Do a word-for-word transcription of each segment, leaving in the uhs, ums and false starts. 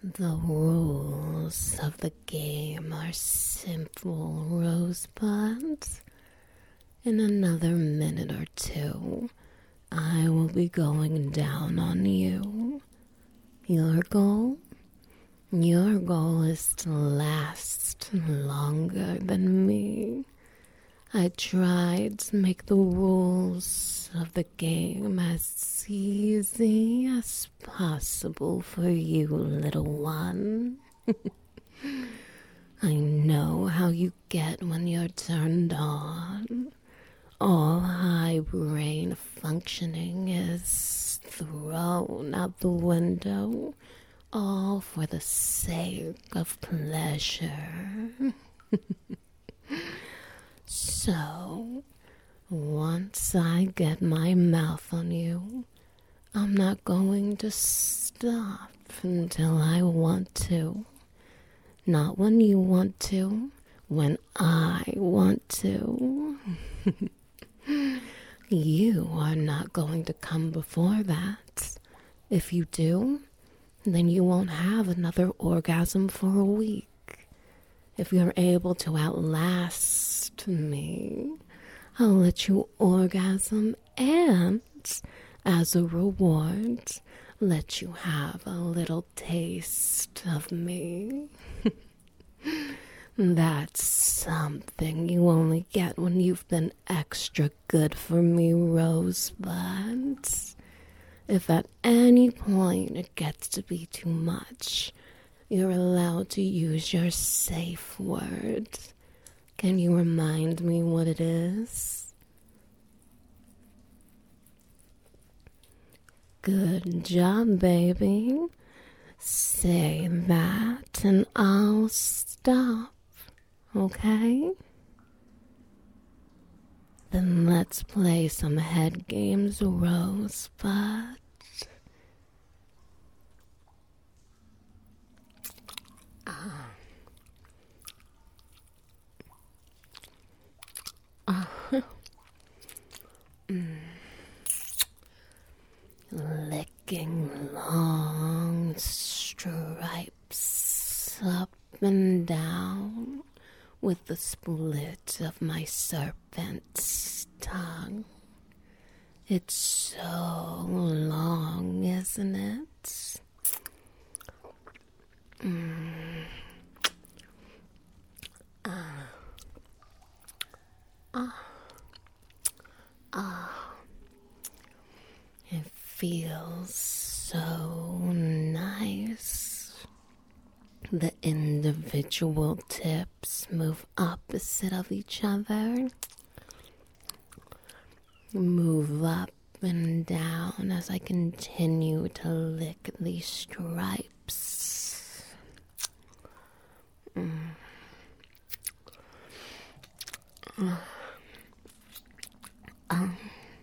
The rules of the game are simple, Rosebuds. In another minute or two, I will be going down on you. Your goal? Your goal is to last longer than me. I tried to make the rules of the game as easy as possible for you, little one. I know how you get when you're turned on. All high brain functioning is thrown out the window, all for the sake of pleasure. So, once I get my mouth on you, I'm not going to stop until I want to. Not when you want to, when I want to. You are not going to come before that. If you do, then you won't have another orgasm for a week. If you're able to outlast me, I'll let you orgasm and, as a reward, let you have a little taste of me. That's something you only get when you've been extra good for me, Rosebuds. If at any point it gets to be too much, you're allowed to use your safe word. Can you remind me what it is? Good job, baby. Say that and I'll stop, okay? Then let's play some head games, Rosebud. Ah. Ah. mm. Licking long stripes up and down with the split of my serpent's tongue. It's so long, isn't it? Mm. Ah. Ah. Ah. It feels so nice. The individual tips move opposite of each other. Move up and down as I continue to lick these stripes. Mm. Uh. Um.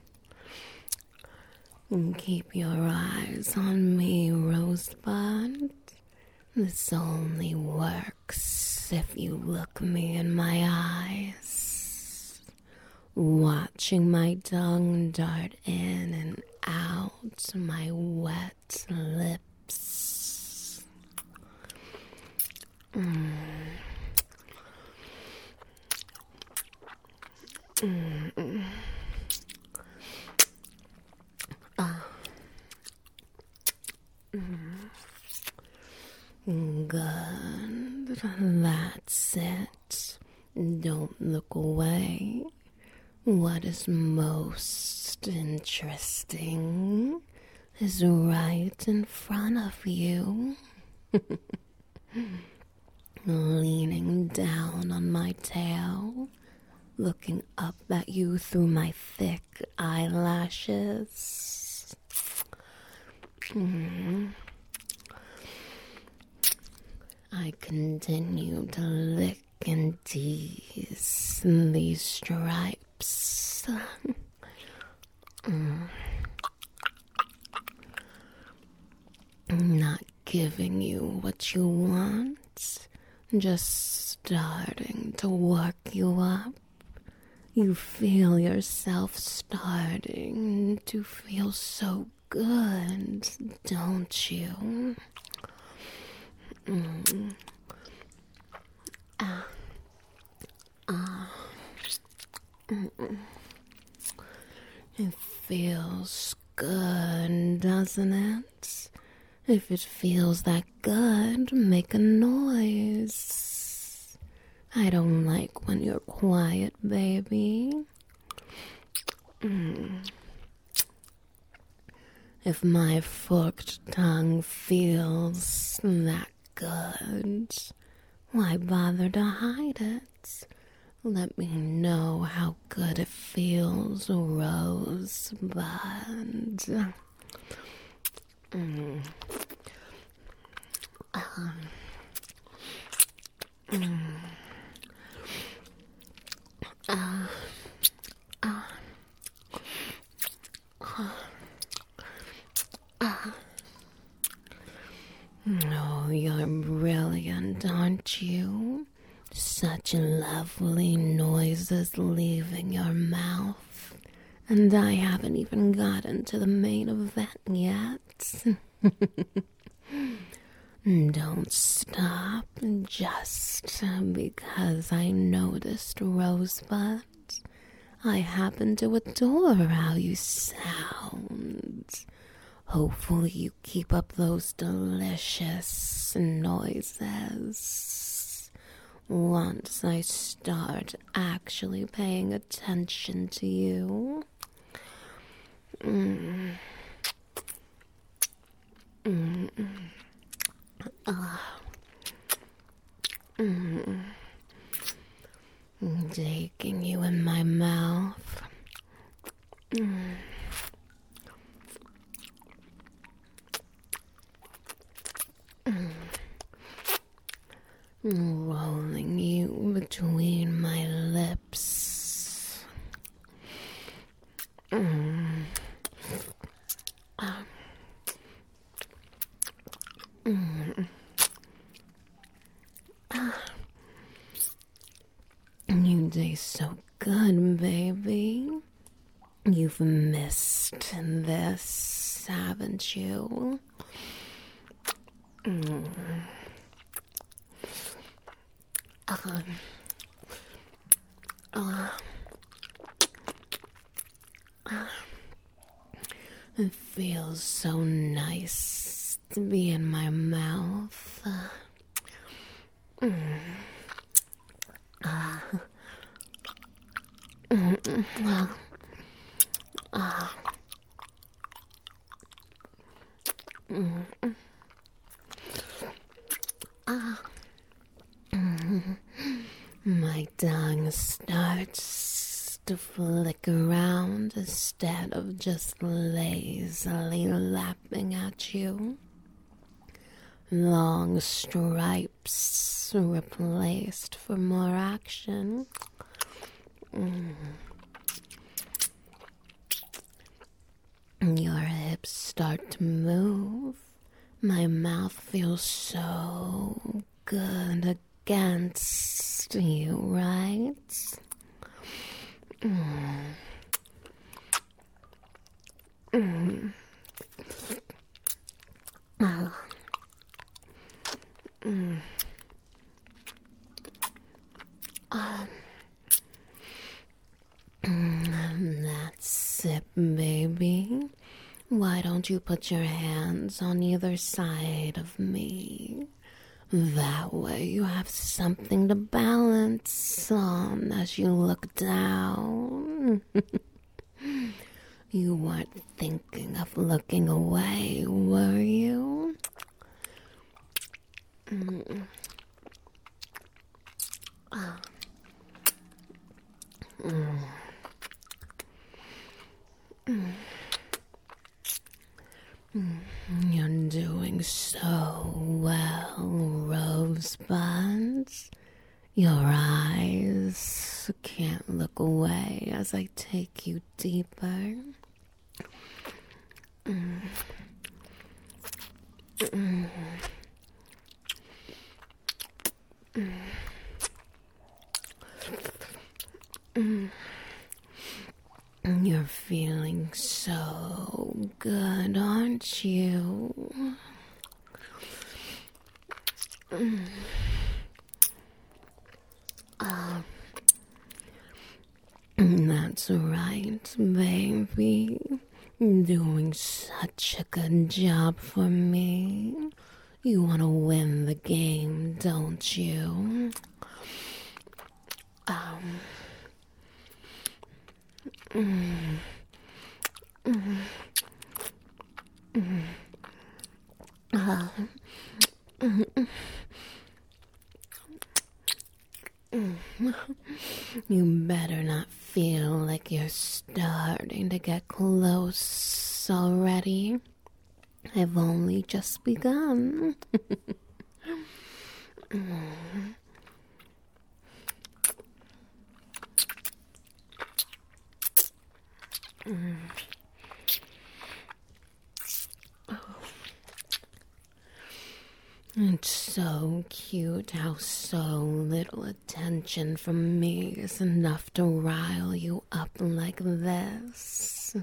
Keep your eyes on me, Rosebud. This only works if you look me in my eyes. Watching my tongue dart in and out my wet lips. Mm. Mm-mm. Ah. Mm. Good. That's it. Don't look away. What is most interesting is right in front of you. Leaning down on my tail, looking up at you through my thick eyelashes. Mm. I continue to lick and tease these stripes. Mm. Not giving you what you want, just starting to work you up. You feel yourself starting to feel so good, don't you? Mm. Ah. Ah. Mm-mm. It feels good, doesn't it? If it feels that good, make a noise. I don't like when you're quiet, baby. Mm. If my forked tongue feels that good, why bother to hide it? Let me know how good it feels, Rosebud. Mm. Uh, mm. Uh, uh, uh, uh. Oh, you're brilliant, aren't you? Such lovely noises leaving your mouth. And I haven't even gotten to the main event yet. Don't stop just because I noticed, Rosebud. I happen to adore how you sound. Hopefully you keep up those delicious noises once I start actually paying attention to you. Mm. Mm. Uh. Mm. Taking you in my mouth. Mm. Mm. Rolling you between my lips. Mm. Uh. Mm. Uh. You taste so good, baby. You've missed this, haven't you? Mm. Uh. Uh. Uh. It feels so nice to be in my mouth. Uh. Mm. Uh. Mm. Uh. Uh. Mm. Uh. Mm. My tongue starts to flick around instead of just lazily lapping at you. Long stripes replaced for more action. Mm. Your hips start to move. My mouth feels so good against you, right? Mm. Mm. Oh. Mm. Um. That's it, baby. Why don't you put your hands on either side of me? That way you have something to balance on as you look down. You weren't thinking of looking away, were you? Mm. Oh. Mm. Mm. Mm. You're doing so well, Rosebuds. Your eyes can't look away as I take you deeper. Mm. Mm. Mm. Mm. You're feeling so good, aren't you? Uh, that's right, baby. Doing such a good job for me. You want to win the game, don't you? Um. Mm, mm, mm, uh, mm, mm. You better not feel like you're starting to get close already. I've only just begun. mm. Mm. Oh. It's so cute how so little attention from me is enough to rile you up like this.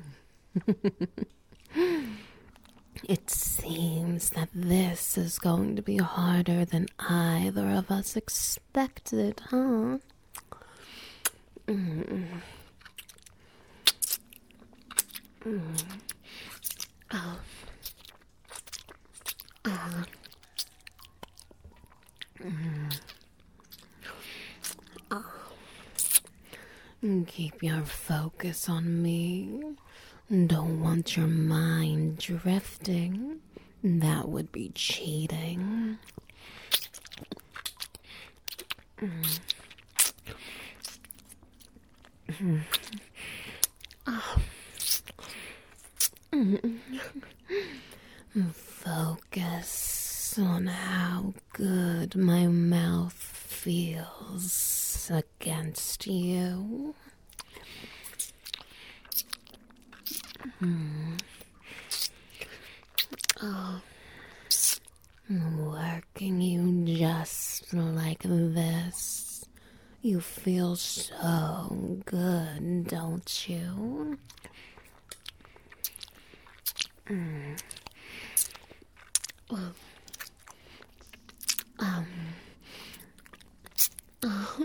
It seems that this is going to be harder than either of us expected, huh? Mm. Mm. Oh. Oh. Mm. Oh. Keep your focus on me. Don't want your mind drifting. That would be cheating. Mm. Mm. Oh. Mm. Focus on how good my mouth feels against you. Mm. Oh. Working you just like this. You feel so good, don't you? Mm. Well, um, oh.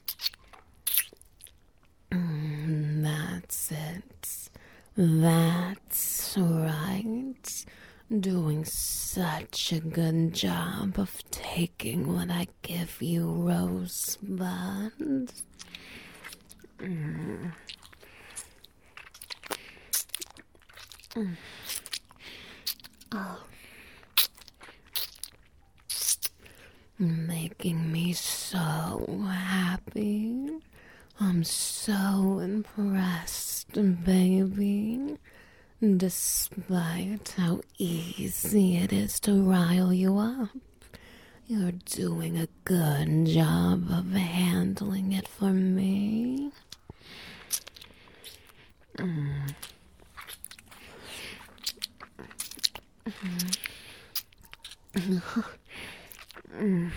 Mm, that's it. That's right. Doing such a good job of taking what I give you, Rosebud. Mm. Mm. Oh. Making me so happy. I'm so impressed, baby. Despite how easy it is to rile you up, you're doing a good job of handling it for me. Mm. Mm.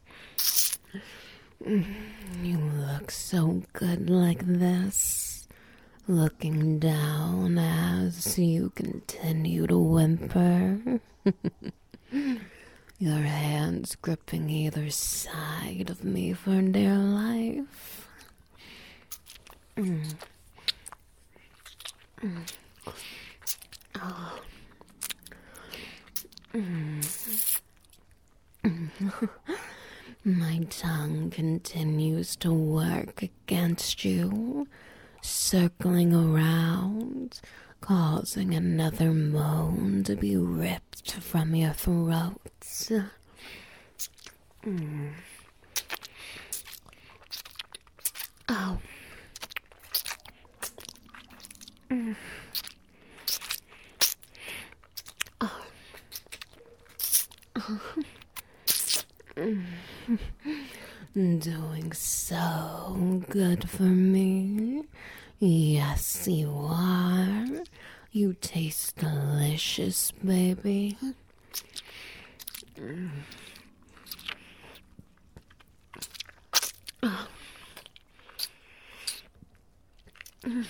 You look so good like this, looking down as you continue to whimper. Your hands gripping either side of me for dear life. Mm. Mm. Oh. Mm. Mm. My tongue continues to work against you, circling around, causing another moan to be ripped from your throat. Mm. Oh. Mm. Oh. Oh. Mm. Doing so good for me. Yes, you are. You taste delicious, baby. Mm. Oh. Mm.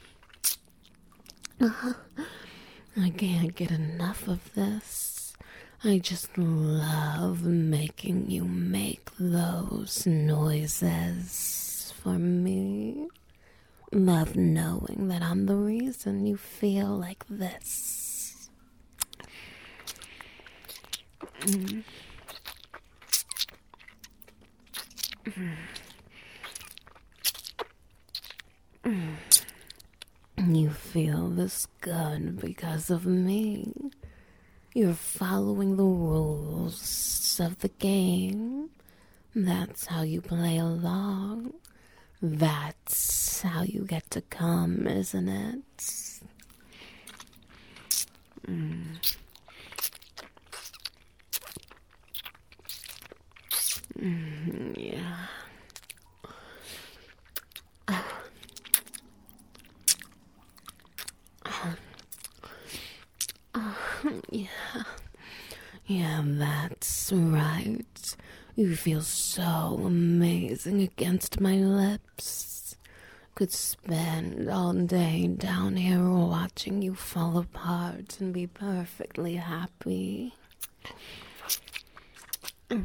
Uh, I can't get enough of this. I just love making you make those noises for me. Love knowing that I'm the reason you feel like this. Mm. Mm. Mm. You feel this good because of me. You're following the rules of the game. That's how you play along. That's how you get to come, isn't it? Mm. Mm, yeah. Yeah. Yeah, that's right. You feel so amazing against my lips. Could spend all day down here watching you fall apart and be perfectly happy. Mm.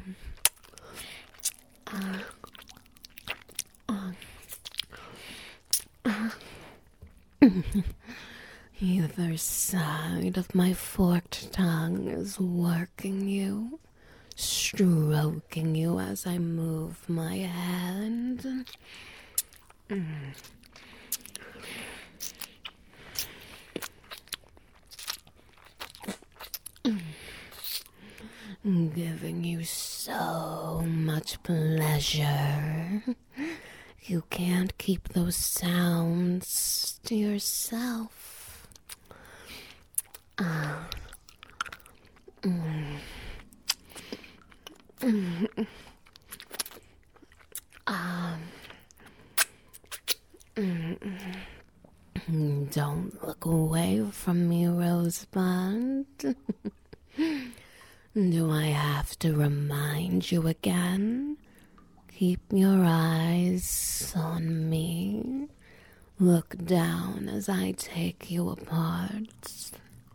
Uh, uh, uh. Either side of my forked tongue is working you, stroking you as I move my hand. Mm. Mm. Giving you so much pleasure. You can't keep those sounds to yourself. Ah. Mm. Mm. Um. Mm. Don't look away from me, Rosebud. Do I have to remind you again? Keep your eyes on me. Look down as I take you apart.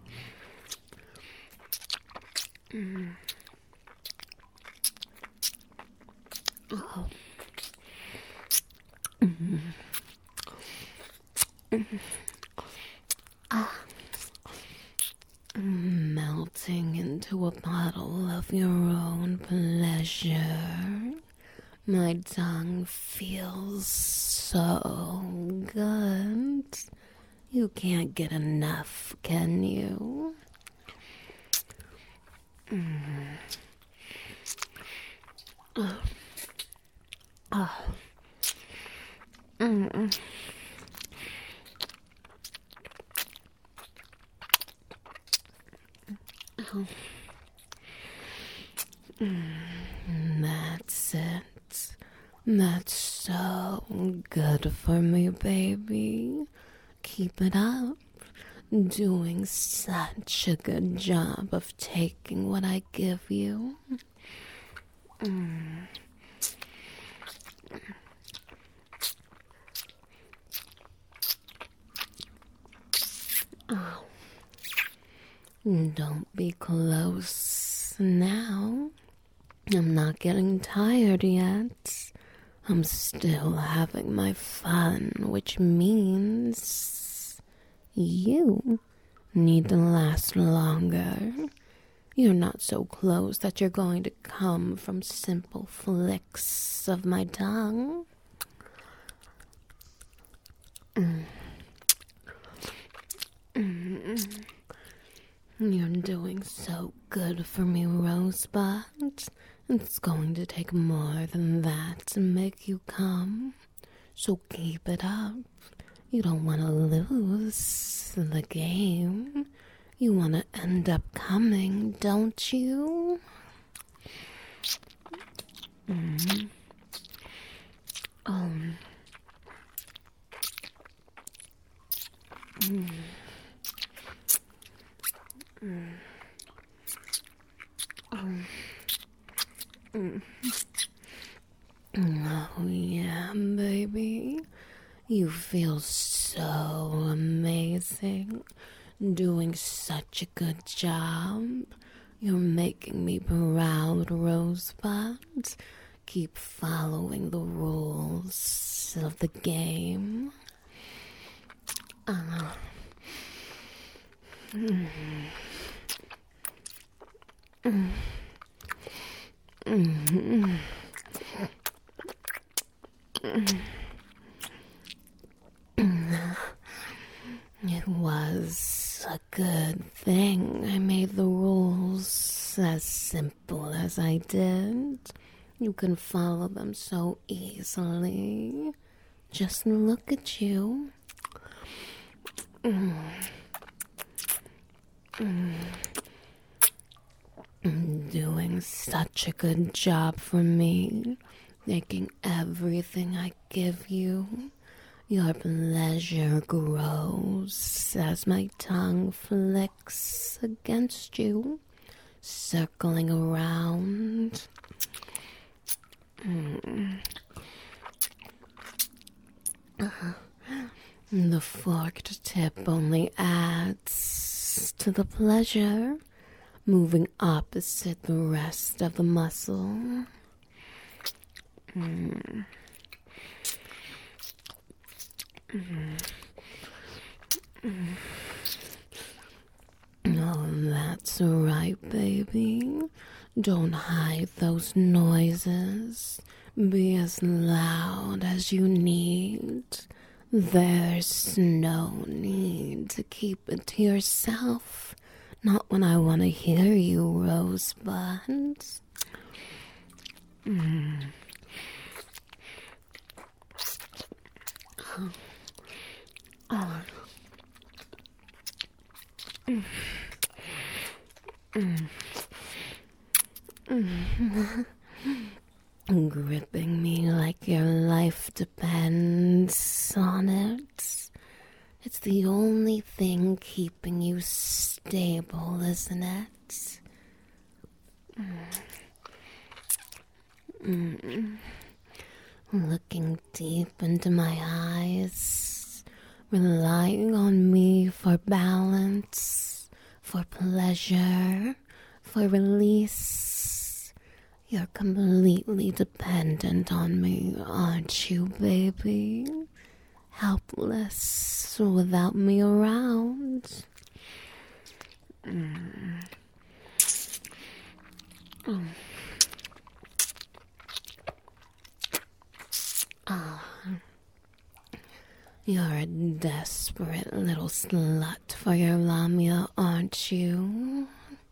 Mm. Oh. Mm. Mm. Ah. Melting into a bottle of your own pleasure. My tongue feels so good. You can't get enough, can you? Mm. Oh. Oh. Mm. Oh. Mm. That's it. That's so good for me, baby. Keep it up. Doing such a good job of taking what I give you. Mm. Oh. Don't be close now. I'm not getting tired yet. I'm still having my fun, which means you need to last longer. You're not so close that you're going to come from simple flicks of my tongue. Mm. Mm. You're doing so good for me, Rosebud. It's going to take more than that to make you come. So keep it up. You don't want to lose the game. You want to end up coming, don't you? Mm. Oh. Mm. Mm. Oh. Mm. Oh, yeah, baby. You feel so amazing. Doing such a good job. You're making me proud, Rosebud. Keep following the rules of the game. Uh, mm, mm, mm, mm. It was a good thing I made the rules as simple as I did. You can follow them so easily. Just look at you. Mm. Mm. Doing such a good job for me, taking everything I give you. Your pleasure grows as my tongue flicks against you, circling around. Mm. Uh, the forked tip only adds to the pleasure, moving opposite the rest of the muscle. Mm. Mm. Mm. Oh, that's right, baby. Don't hide those noises. Be as loud as you need. There's no need to keep it to yourself. Not when I want to hear you, Rosebud. Mm. Oh. Oh. Mm. Mm. Mm. Gripping me like your life depends on it. It's the only thing keeping you stable, isn't it? Mm. Mm. Looking deep into my eyes, relying on me for balance, for pleasure, for release. You're completely dependent on me, aren't you, baby? Helpless without me around. Mm. Oh. Oh. You're a desperate little slut for your Lamia, aren't you?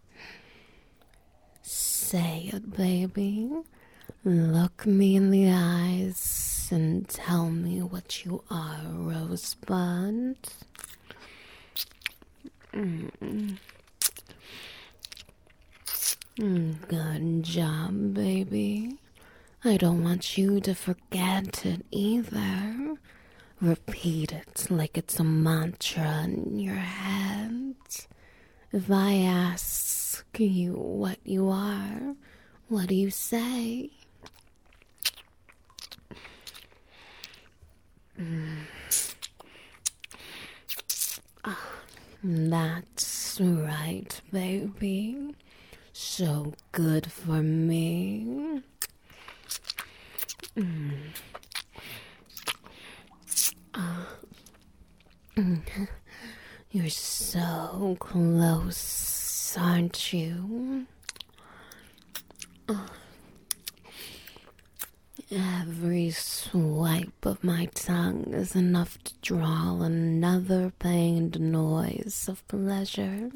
Say it, baby. Look me in the eyes and tell me what you are, Rosebud. Mm. Good job, baby. I don't want you to forget it either. Repeat it like it's a mantra in your head. If I ask you what you are, what do you say? Mm. Oh, that's right, baby. So good for me. Mm. Oh. Mm. You're so close, aren't you? Oh. Every swipe of my tongue is enough to draw another pained noise of pleasure.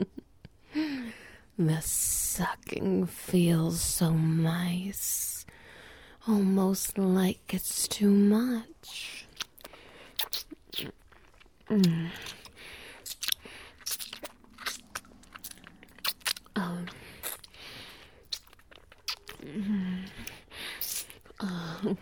The sucking feels so nice, almost like it's too much. Mm. Oh. Mm. Oh.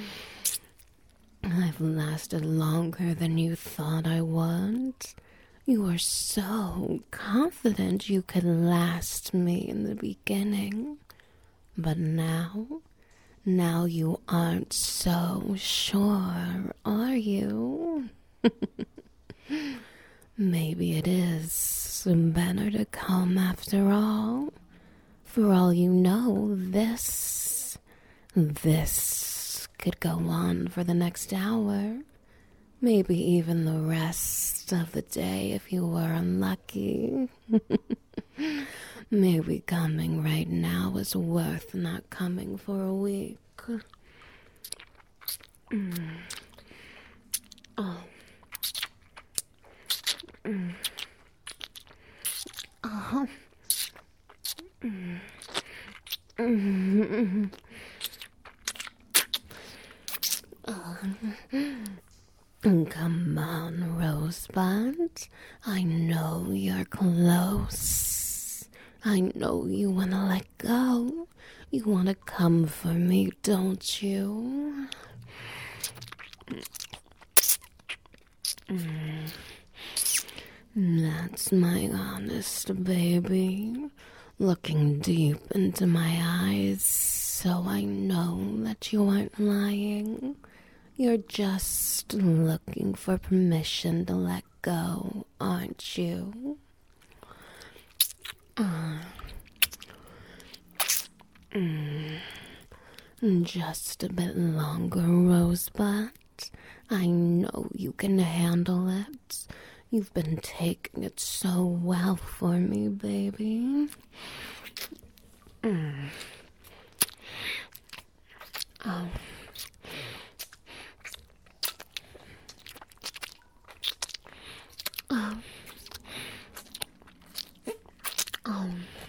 I've lasted longer than you thought I would. You were so confident you could last me in the beginning. But now, now you aren't so sure, are you? Maybe it is better to come after all. For all you know, this, this could go on for the next hour. Maybe even the rest of the day if you were unlucky. Maybe coming right now is worth not coming for a week. Mm. Oh. Mm. Oh. Mm. Mm. Oh. Come on, Rosebud. I know you're close. I know you want to let go. You want to come for me, don't you? Mm. That's my honest baby, looking deep into my eyes, so I know that you aren't lying. You're just looking for permission to let go, aren't you? Uh, mm, just a bit longer, Rosebud. I know you can handle it. You've been taking it so well for me, baby. Mm. Oh. Oh. Oh.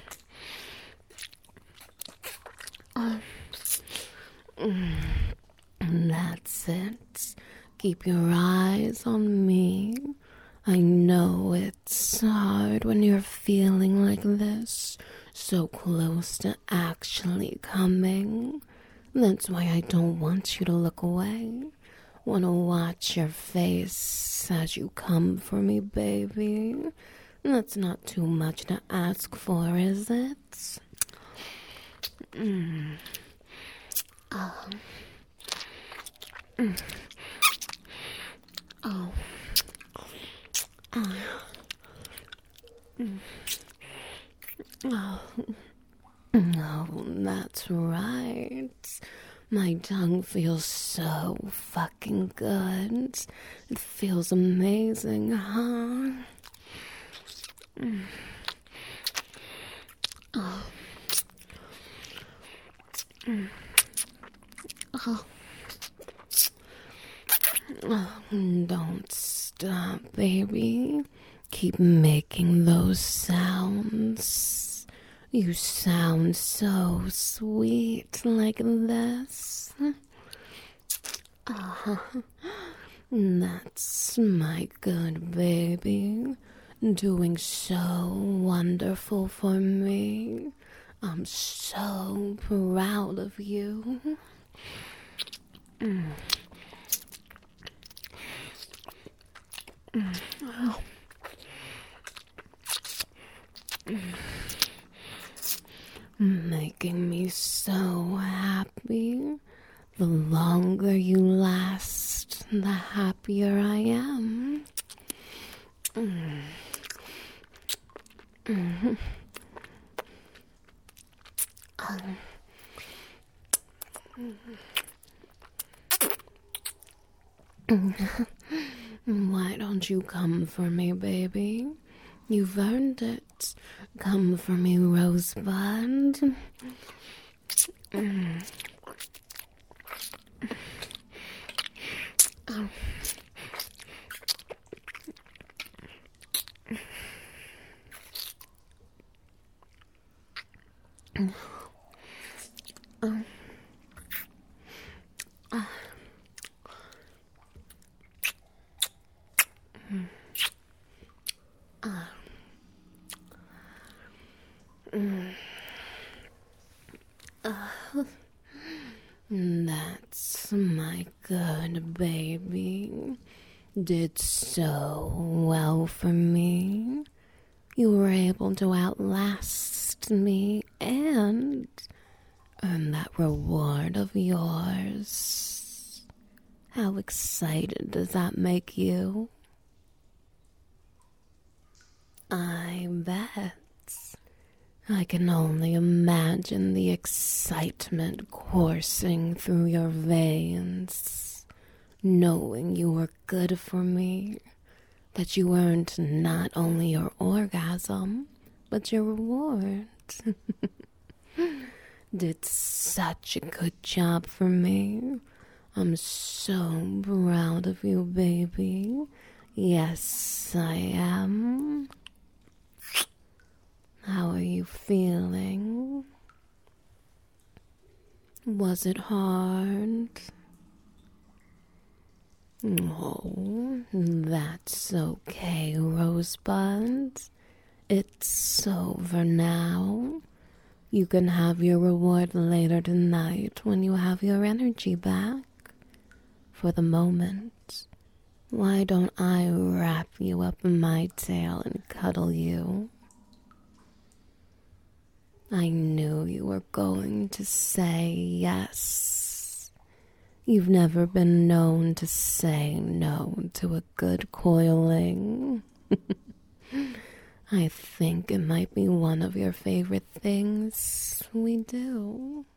Oh. Mm. That's it. Keep your eyes on me. I know it's hard when you're feeling like this, so close to actually coming. That's why I don't want you to look away. Want to watch your face as you come for me, baby. That's not too much to ask for, is it? Mm. Oh. Mm. Oh. Oh. Mm. Oh. Oh, that's right. My tongue feels so fucking good. It feels amazing, huh? Mm. Oh. Mm. Oh. Oh. Don't stop, baby. Keep making those sounds. You sound so sweet like this. Uh-huh. That's my good baby. Doing so wonderful for me. I'm so proud of you. Mm. Mm. Oh. Mm. Making me so happy. The longer you last, the happier I am. Mm. Mm-hmm. Um. Mm-hmm. Why don't you come for me, baby? You've earned it. Come for me, Rosebud. Mm. Oh. Oh. Ah. Mm. Ah. Mm. Uh. That's my good baby. Did so well for me. You were able to outlast me and earn that reward of yours. How excited does that make you? I bet. I can only imagine the excitement coursing through your veins, knowing you were good for me, that you earned not only your orgasm, but your reward. Did such a good job for me. I'm so proud of you, baby. Yes, I am. How are you feeling? Was it hard? Oh, that's okay, Rosebud. It's over now. You can have your reward later tonight when you have your energy back. For the moment, why don't I wrap you up in my tail and cuddle you? I knew you were going to say yes. You've never been known to say no to a good coiling. I think it might be one of your favorite things we do.